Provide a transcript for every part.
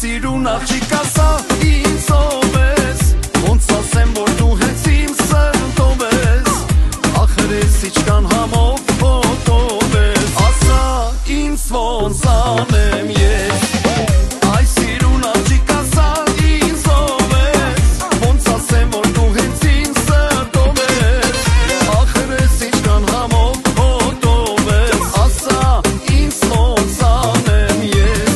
sirun աղջիկա սա ինձով ես Ոնց ասեմ որ դու հենց իմ սրտով ես Ախր ես իչքան համով փոտով ես Ասա ինձ ոնց անեմ ես Այ սիրուն աղջիկա սա ինձով ես Ոնց ասեմ որ դու հենց իմ սրտով ես Ախր ես իչքան համով փոտով ես Ասա ինձ ոնց անեմ ես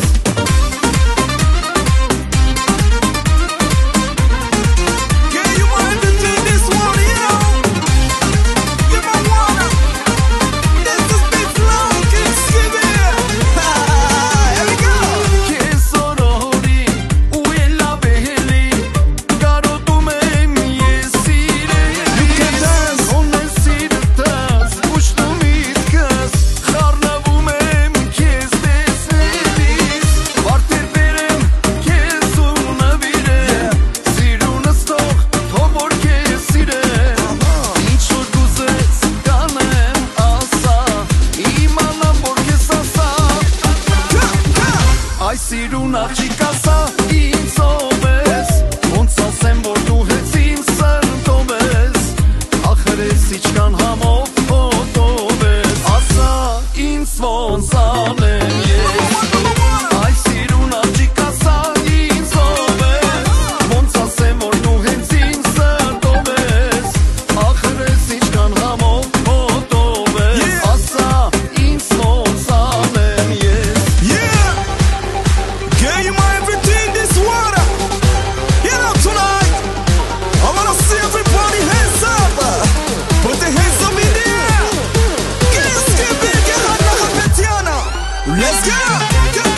Այ սիրուն աղջիկա սա ինձով ես Ոնց ասեմ որ դու հենց իմ սրտով ես Ախր ես իչքան համով փոտով ես Ասա ինձ ոնց անեմ ես Այ սիրուն աղջիկա սա ինձով ես Ոնց ասեմ որ դու հենց իմ սրտով ես Ախր ես իչքան համով փոտով ես Ասա ինձ ոնց անեմ ես Girl, you my everything, this water. You know tonight, I wanna see everybody hands up. Put the hands up in the air. Get skip it, get hot, Petiana. Let's go.